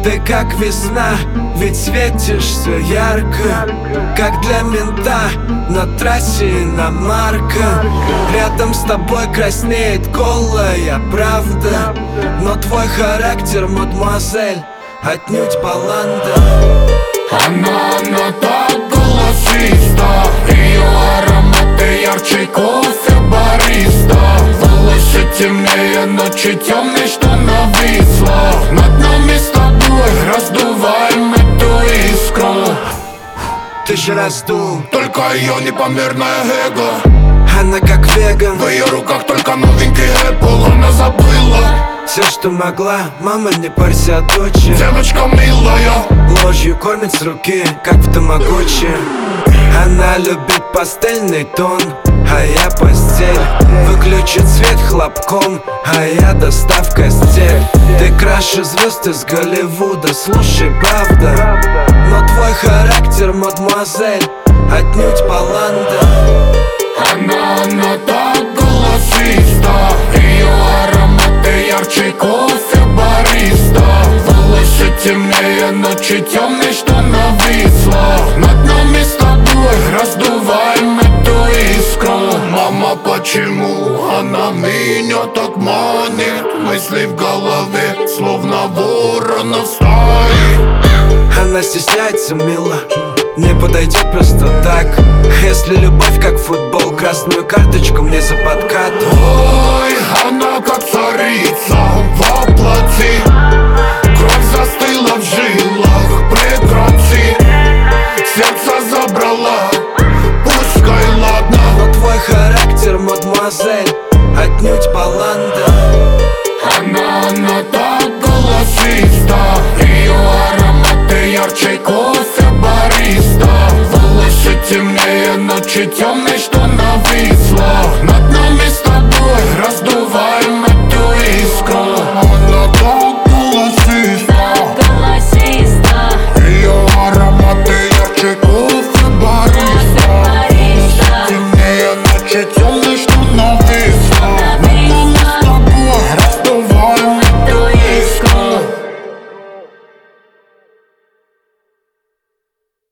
Ты как весна, ведь светишься ярко, как для мента на трассе иномарка. Рядом с тобой краснеет голая правда, но твой характер, мадемуазель, отнюдь баланда. Она так голосиста, ее ароматы ярче кофе бариста. Волосы темнее ночи темной, что нависла над нами с тобой, раздуваем эту искру. Ты же раздул Только ее непомерное эго. Она как веган, В ее руках только новенький Apple. Она забыла все, что могла, мама, не парься, дочь. девочка милая, Ложью кормит с руки, как в тамагочи. Она любит пастельный тон, а я постель. Выключит свет хлопком, а я доставка стель. Ты краше звезд из Голливуда, слушай, правда, но твой характер, мадемуазель, отнюдь баланда. Она так голосиста, ее ароматы ярче кофе бариста. Волосы темнее ночи темной, что нависла над нами с тобой, раздуваем эту искру. Мама, почему она меня так манит? Мысли в голове, словно ворона в стае. Она стесняется, мило, не подойдет просто так. Если любовь как футбол, красную карточку мне за подкат. Ой, она как царица воплоти.